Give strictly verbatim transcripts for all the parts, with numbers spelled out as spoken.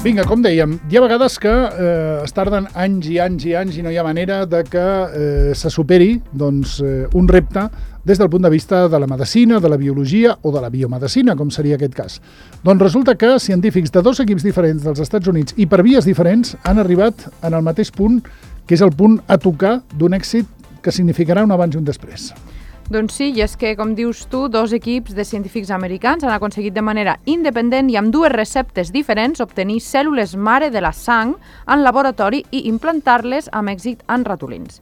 Vinga, com dèiem, hi ha vegades que eh, es tarden anys i anys i anys i no hi ha manera de que eh, se superi doncs, eh, un repte des del punt de vista de la medicina, de la biologia o de la biomedicina, com seria aquest cas. Doncs resulta que científics de dos equips diferents dels Estats Units i per vies diferents han arribat en el mateix punt, que és el punt a tocar d'un èxit que significarà un abans i un després. Doncs sí, i és que, com dius tu, dos equips de científics americans han aconseguit de manera independent i amb dues receptes diferents obtenir cèl·lules mare de la sang en laboratori i implantar-les amb èxit en ratolins.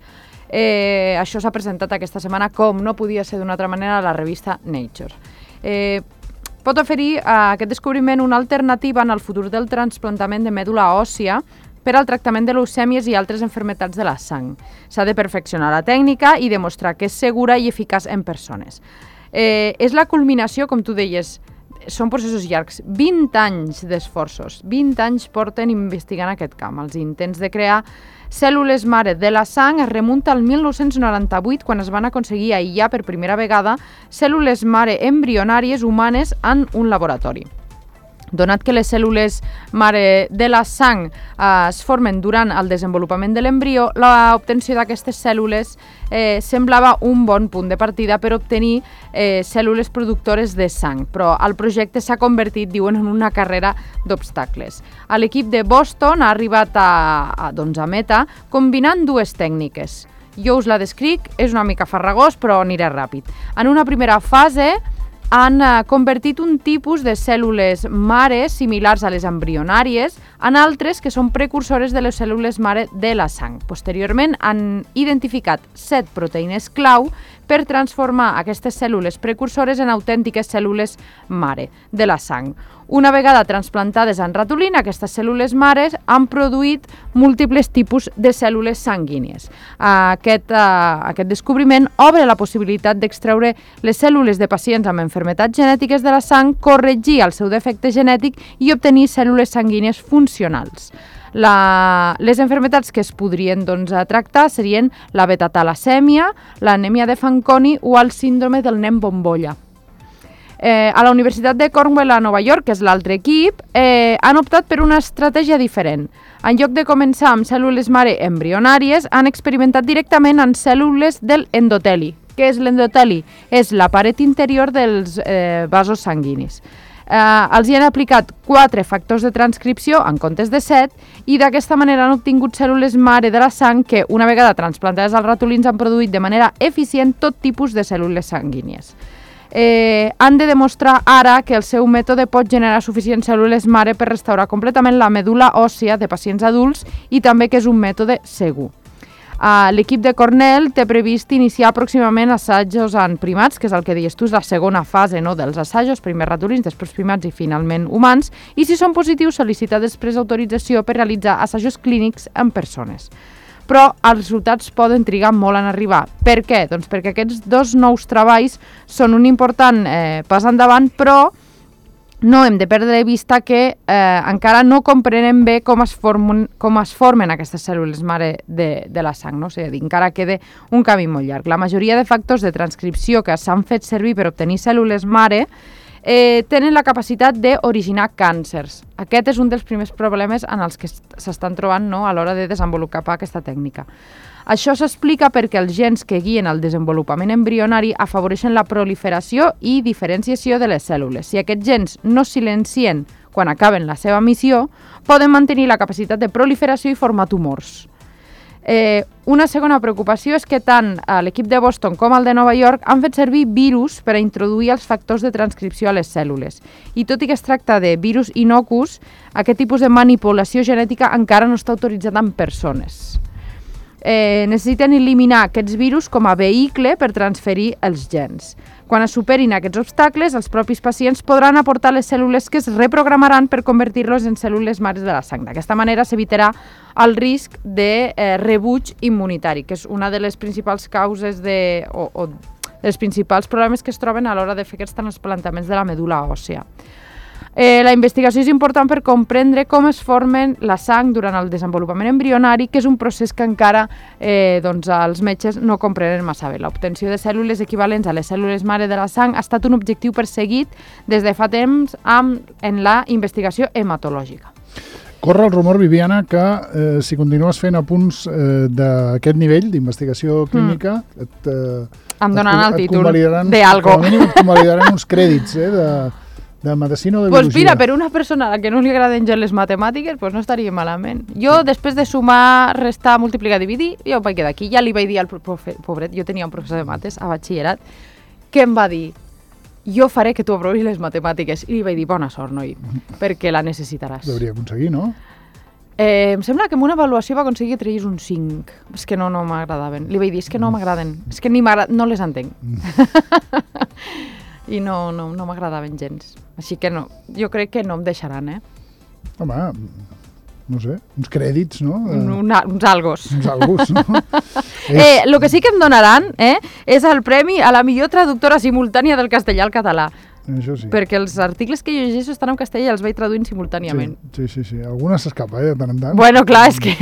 Eh, això s'ha presentat aquesta setmana, com no podia ser d'una altra manera, a la revista Nature. Eh, pot oferir a aquest descobriment una alternativa en el futur del trasplantament de mèdula òssia per al tractament de leucèmies i altres enfermetats de la sang. S'ha de perfeccionar la tècnica i demostrar que és segura i eficaç en persones. Eh, és la culminació, com tu deies, són processos llargs, vint anys d'esforços, vint anys porten investigant aquest camp. Els intents de crear cèl·lules mare de la sang es remunta al mil nou-cents noranta-vuit, quan es van aconseguir aïllar per primera vegada cèl·lules mare embrionàries humanes en un laboratori. Donat que les cèl·lules mare de la sang eh, es formen durant el desenvolupament de l'embrió, l'obtenció d'aquestes cèl·lules eh, semblava un bon punt de partida per obtenir eh, cèl·lules productores de sang, però el projecte s'ha convertit, diuen, en una carrera d'obstacles. L'equip de Boston ha arribat a, a, doncs a meta combinant dues tècniques. Jo us la descric, és una mica farragós, però aniré ràpid. En una primera fase, han convertit un tipus de cèl·lules mare similars a les embrionàries en altres que són precursores de les cèl·lules mare de la sang. Posteriorment han identificat set proteïnes clau per transformar aquestes cèl·lules precursores en autèntiques cèl·lules mare de la sang. Una vegada transplantades en ratolí, aquestes cèl·lules mares han produït múltiples tipus de cèl·lules sanguínies. Aquest, uh, aquest descobriment obre la possibilitat d'extreure les cèl·lules de pacients amb enfermetats genètiques de la sang, corregir el seu defecte genètic i obtenir cèl·lules sanguínies funcionals. La, les enfermetats que es podrien doncs, tractar serien la beta-talassèmia, l'anèmia de Fanconi o el síndrome del nen bombolla. Eh, a la Universitat de Cornell a Nova York, que és l'altre equip, eh, han optat per una estratègia diferent. En lloc de començar amb cèl·lules mare embrionàries, han experimentat directament en cèl·lules del endoteli. Què és l'endoteli? És la paret interior dels eh, vasos sanguinis. Eh, els hi han aplicat quatre factors de transcripció en comptes de set i d'aquesta manera han obtingut cèl·lules mare de la sang que, una vegada transplantades als ratolins, han produït de manera eficient tot tipus de cèl·lules sanguínies. Eh, han de demostrar ara que el seu mètode pot generar suficients cèl·lules mare per restaurar completament la medul·la òssia de pacients adults i també que és un mètode segur. Uh, L'equip de Cornell té previst iniciar pròximament assajos en primats, que és el que deies tu, és la segona fase, no, dels assajos, primer ratolins, després primats i finalment humans, i si són positius sol·licitar després autorització per realitzar assajos clínics en persones. Però els resultats poden trigar molt en arribar. Per què? Doncs perquè aquests dos nous treballs són un important eh, pas endavant, però no hem de perdre de vista que eh, encara no comprenem bé com es, formen, com es formen aquestes cèl·lules mare de, de la sang, no? O sigui, encara queda un camí molt llarg. La majoria de factors de transcripció que s'han fet servir per obtenir cèl·lules mare eh, tenen la capacitat d'originar càncers. Aquest és un dels primers problemes en els que s'estan trobant, no?, a l'hora de desenvolupar aquesta tècnica. Això s'explica perquè els gens que guien el desenvolupament embrionari afavoreixen la proliferació i diferenciació de les cèl·lules. Si aquests gens no silencien quan acaben la seva missió, poden mantenir la capacitat de proliferació i formar tumors. Eh, una segona preocupació és que tant l'equip de Boston com el de Nova York han fet servir virus per a introduir els factors de transcripció a les cèl·lules. I tot i que es tracta de virus inocus, aquest tipus de manipulació genètica encara no està autoritzat en persones. Eh, necessiten eliminar aquests virus com a vehicle per transferir els gens. Quan es superin aquests obstacles, els propis pacients podran aportar les cèl·lules que es reprogramaran per convertir-los en cèl·lules mares de la sang. D'aquesta manera s'evitarà el risc de eh, rebuig immunitari, que és una de les principals causes de, o, o dels principals problemes que es troben a l'hora de fer aquests trasplantaments de la medul·la òssia. Eh, la investigació és important per comprendre com es formen la sang durant el desenvolupament embrionari, que és un procés que encara eh, doncs, els metges no comprenen massa bé. L'obtenció de cèl·lules equivalents a les cèl·lules mare de la sang ha estat un objectiu perseguit des de fa temps amb, en la investigació hematològica. Corre el rumor, Viviana, que eh, si continues fent apunts eh, d'aquest nivell d'investigació clínica, mm. et, eh, em donaran et, el et títol de algo. Com a mínim et convalidaran uns crèdits eh, de, de medicina o de pues biologia. Mira, per una persona a la que no li agraden gens les matemàtiques, pues no estaria malament. Jo, sí. després de sumar, restar, multiplicar, dividir, jo vaig quedar aquí. Ja li vaig dir al profe, pobret, jo tenia un professor de mates a batxillerat, que em va dir, jo faré que tu aprovis les matemàtiques. I li vaig dir, bona sort, noi, perquè la necessitaràs. Hauria aconseguir, no? Eh, em sembla que amb una avaluació va aconseguir que treguis un cinc. És que no, no m'agradaven. Li vaig dir, és que no m'agraden. És que ni no les entenc. Mm. I no, no, no m'agradaven gens. Així que no, jo crec que no em deixaran, eh? Home, no sé, uns crèdits, no? Un, una, uns algos. Uns algos, no? eh, el que sí que em donaran eh, és el premi a la millor traductora simultània del castellà al català. Això sí. Perquè els articles que jo llegeixo estan en castellà i els vaig traduint simultàniament. Sí, sí, sí. sí. Alguna s'escapa, eh, de tant en tant. Bueno, clar, és que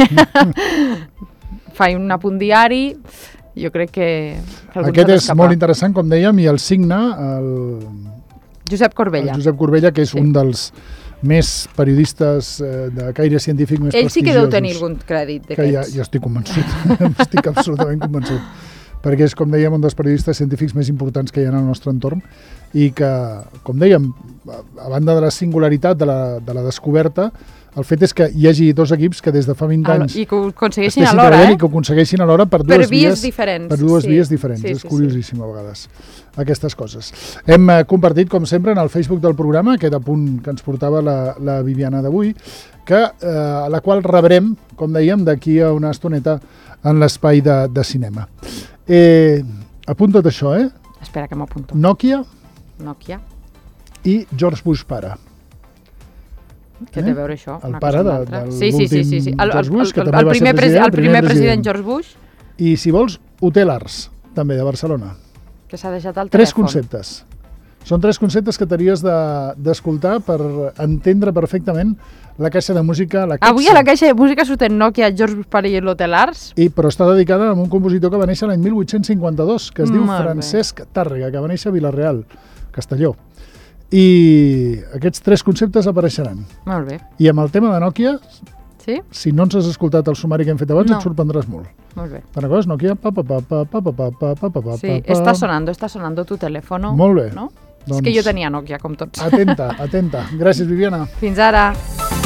faig un apunt diari, jo crec que... que aquest és molt interessant, com dèiem, i el signa el... Josep Corbella. El Josep Corbella, que és sí. un dels més periodistes eh, de caire científic més Ell prestigiosos. sí que deu tenir algun crèdit d'aquests. Que ja, jo estic convençut, estic absolutament convençut. Perquè és, com dèiem, un dels periodistes científics més importants que hi ha en el nostre entorn i que, com dèiem, a banda de la singularitat de la, de la descoberta, el fet és que hi hagi dos equips que des de fa vint anys i que ho aconsegueixin alhora, eh? I que ho aconsegueixin alhora per dues per vies, vies diferents. Per dues sí. vies diferents. Sí, és sí, curiosíssim sí. a vegades, aquestes coses. Hem eh, compartit, com sempre, en el Facebook del programa aquest apunt que ens portava la, la Viviana d'avui, que, eh, a la qual rebrem, com dèiem, d'aquí a una estoneta en l'espai de, de cinema. Eh, apunta't això, eh? Espera que m'apunto. Nokia, Nokia i George Bush pare. Què té a veure això? El pare de, del sí, sí, sí, sí, sí. El, George Bush, el, que el, també el, va primer ser president. El primer president George Bush. I, si vols, Hotel Ars, també, de Barcelona. Que s'ha deixat el Tres telèfon. conceptes. Són tres conceptes que t'haries d'escoltar de, per entendre perfectament la caixa de música. La Avui a la caixa de música surten Nokia, George Bush pare i l'Hotel Ars. I, però està dedicada a un compositor que va néixer l'any mil vuit-cents cinquanta-dos, que es diu Molt Francesc bé. Tàrrega, que va néixer a Vila-real, Castelló. I aquests tres conceptes apareixeran. Molt bé. I amb el tema de Nokia, sí? si no ens has escoltat el sumari que hem fet abans, no. et sorprendràs molt. Molt bé. Te'n recordes? Nokia? Pa, pa, pa, pa, pa, pa, pa, pa, pa, pa, sí, pa, està sonando, està sonando tu telèfon. Molt bé. No? Doncs, és que jo tenia Nokia, com tots. Atenta, atenta. Gràcies, Viviana. Fins ara.